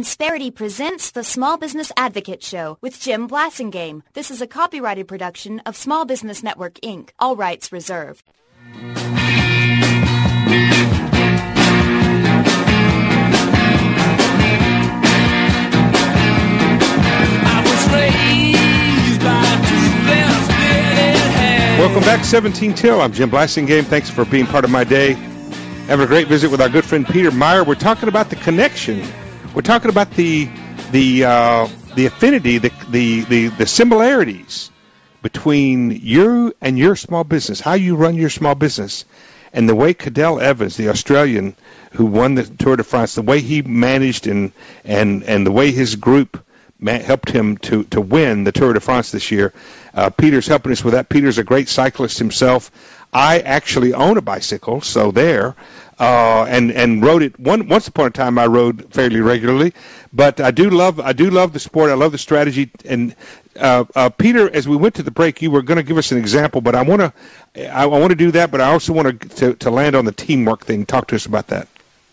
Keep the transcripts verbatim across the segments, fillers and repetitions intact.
Insperity presents the Small Business Advocate Show with Jim Blasingame. This is a copyrighted production of Small Business Network, Incorporated. All rights reserved. Welcome back, seventeen till. I'm Jim Blasingame. Thanks for being part of my day. Having a great visit with our good friend Peter Meyer. We're talking about the connection. We're talking about the the uh, the affinity, the, the the the similarities between you and your small business, how you run your small business, and the way Cadel Evans, the Australian who won the Tour de France, the way he managed and and and the way his group helped him to, to win the Tour de France this year. Uh, Peter's helping us with that. Peter's a great cyclist himself. I actually own a bicycle, so there, uh, and and rode it. One once upon a time, I rode fairly regularly, but I do love I do love the sport. I love the strategy. And uh, uh, Peter, as we went to the break, you were going to give us an example, but I want to I, I want to do that, but I also want to to land on the teamwork thing. Talk to us about that.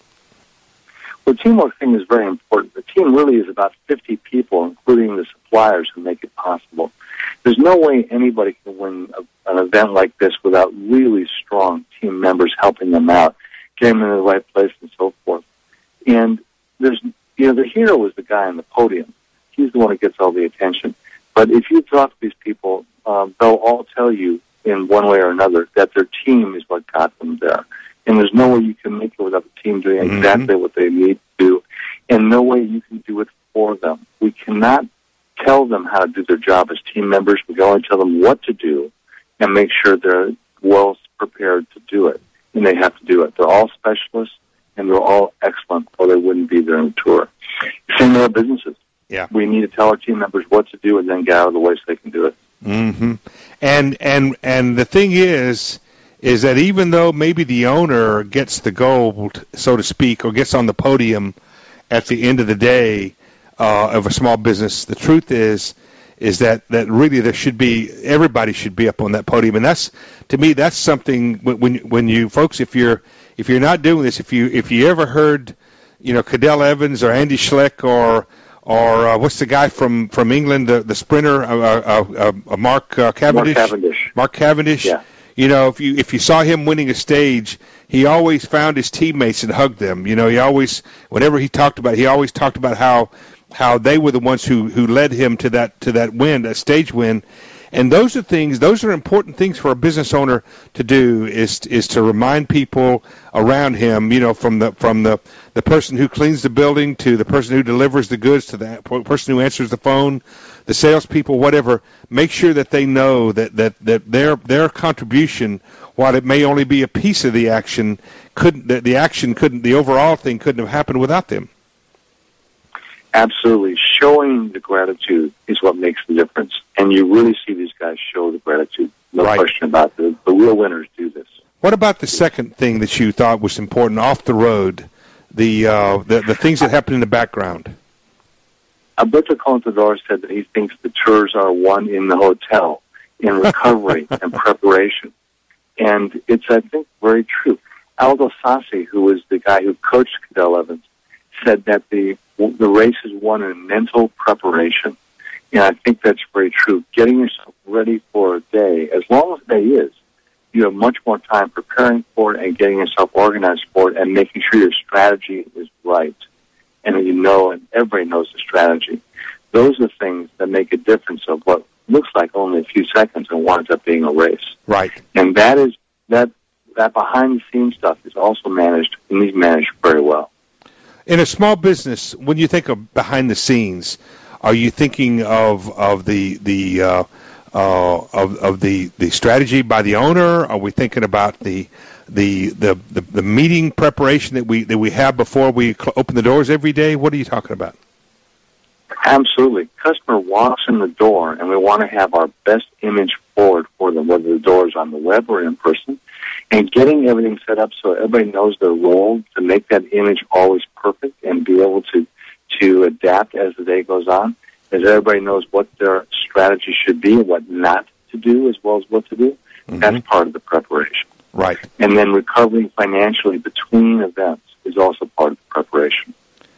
The teamwork thing is very important. The team really is about fifty people, including the suppliers who make it possible. There's no way anybody can win a, an event like this without really strong team members helping them out, getting them in the right place, and so forth. And there's, you know, the hero is the guy on the podium. He's the one who gets all the attention. But if you talk to these people, um, they'll all tell you in one way or another that their team is what got them there. And there's no way you can make it without the team doing mm-hmm. exactly what they need to do, and no way you can do it for them. We cannot tell them how to do their job as team members. We can only tell them what to do and make sure they're well prepared to do it, and they have to do it. They're all specialists, and they're all excellent, or they wouldn't be there on the tour. Same with our businesses. Yeah. We need to tell our team members what to do and then get out of the way so they can do it. Mm-hmm. And and and the thing is, is that even though maybe the owner gets the gold, so to speak, or gets on the podium at the end of the day uh, of a small business, the truth is is that, that really there should be, everybody should be up on that podium. And that's, to me, that's something when when you, folks, if you're if you're not doing this, if you if you ever heard, you know, Cadel Evans or Andy Schleck or or uh, what's the guy from, from England, the, the sprinter, uh, uh, uh, Mark uh, Cavendish? Mark Cavendish. Mark Cavendish. Yeah. You know, if you if you saw him winning a stage, he always found his teammates and hugged them. You know, he always, whenever he talked about it, he always talked about how how they were the ones who, who led him to that to that win, that stage win. And those are things, those are important things for a business owner to do, is is to remind people around him, you know, from the from the, the person who cleans the building to the person who delivers the goods to the person who answers the phone, the salespeople, whatever. Make sure that they know that, that, that their their contribution, while it may only be a piece of the action, couldn't the, the action couldn't the overall thing couldn't have happened without them. Absolutely. Showing the gratitude is what makes the difference. And you really see these guys show the gratitude. No right. question about it. The real winners do this. What about the second thing that you thought was important off the road, the uh, the, the things that happen in the background? Alberto Contador said that he thinks the tours are won in the hotel, in recovery and preparation. And it's, I think, very true. Aldo Sassi, who was the guy who coached Cadel Evans, said that the the race is won in mental preparation. And I think that's very true. Getting yourself ready for a day, as long as the day is, you have much more time preparing for it and getting yourself organized for it and making sure your strategy is right. And you know, and everybody knows the strategy. Those are things that make a difference of what looks like only a few seconds and winds up being a race. Right. And that is that that behind-the-scenes stuff is also managed, and is managed very well. In a small business, when you think of behind the scenes, are you thinking of of the the uh, uh, of of the, the strategy by the owner? Are we thinking about the the the, the, the meeting preparation that we that we have before we cl- open the doors every day? What are you talking about? Absolutely. Customer walks in the door, and we want to have our best image forward for them, whether the door is on the web or in person. And getting everything set up so everybody knows their role to make that image always perfect and be able to, to adapt as the day goes on, as everybody knows what their strategy should be and what not to do as well as what to do. Mm-hmm. That's part of the preparation. Right. And then recovering financially between events is also part of the preparation.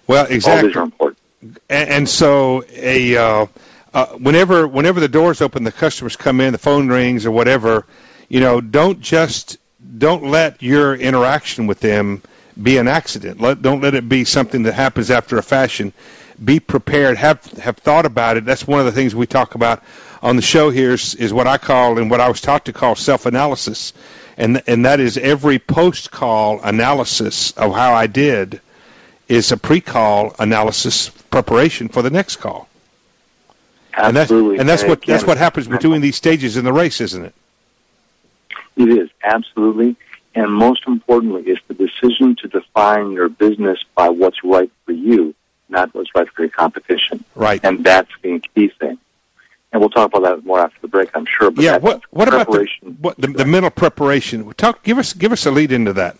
Well, exactly. All these are important. And, and so, a uh, uh, whenever whenever the doors open, the customers come in, the phone rings or whatever. You know, don't just don't let your interaction with them be an accident. Let, don't let it be something that happens after a fashion. Be prepared. Have have thought about it. That's one of the things we talk about on the show here is, is what I call and what I was taught to call self-analysis, and and that is every post-call analysis of how I did is a pre-call analysis preparation for the next call. Absolutely. And that's, and that's and what again, that's what happens between these stages in the race, isn't it? It is, absolutely. And most importantly, is the decision to define your business by what's right for you, not what's right for your competition. Right. And that's the key thing. And we'll talk about that more after the break, I'm sure. But yeah. What What about the, what, the, the the mental preparation? Talk. Give us give us a lead into that.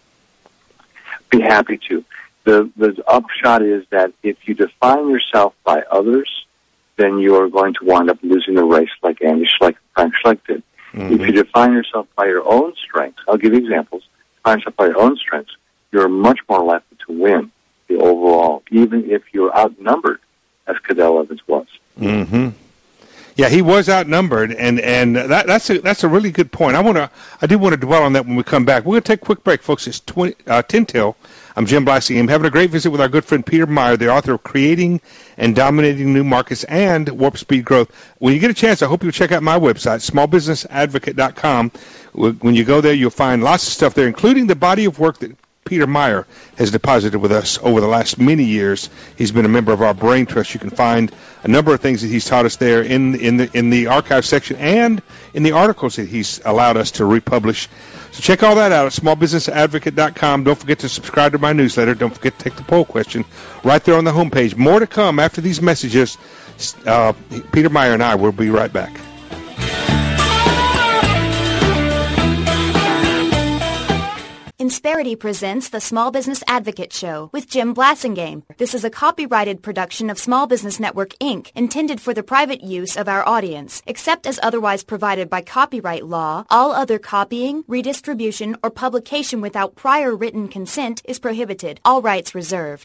Be happy to. The the upshot is that if you define yourself by others, then you are going to wind up losing the race, like Andy Schleck, Frank Schleck did. Mm-hmm. If you define yourself by your own strengths, I'll give you examples. Define yourself by your own strengths, you're much more likely to win the overall, even if you're outnumbered, as Cadell Evans was. Mm-hmm. Yeah, he was outnumbered, and and that, that's a that's a really good point. I want to I do want to dwell on that when we come back. We're going to take a quick break, folks. It's twenty, uh, ten till. I'm Jim Blasingame. I'm having a great visit with our good friend Peter Meyer, the author of Creating and Dominating New Markets and Warp Speed Growth. When you get a chance, I hope you'll check out my website, small business advocate dot com. When you go there, you'll find lots of stuff there, including the body of work that Peter Meyer has deposited with us over the last many years. He's been a member of our Brain Trust. You can find a number of things that he's taught us there in in the in the archive section and in the articles that he's allowed us to republish. So check all that out at small business advocate dot com. Don't forget to subscribe to my newsletter. Don't forget to take the poll question right there on the homepage. More to come after these messages. Uh, Peter Meyer and I will be right back. Insperity presents the Small Business Advocate Show with Jim Blasingame. This is a copyrighted production of Small Business Network, Incorporated, intended for the private use of our audience. Except as otherwise provided by copyright law, all other copying, redistribution, or publication without prior written consent is prohibited. All rights reserved.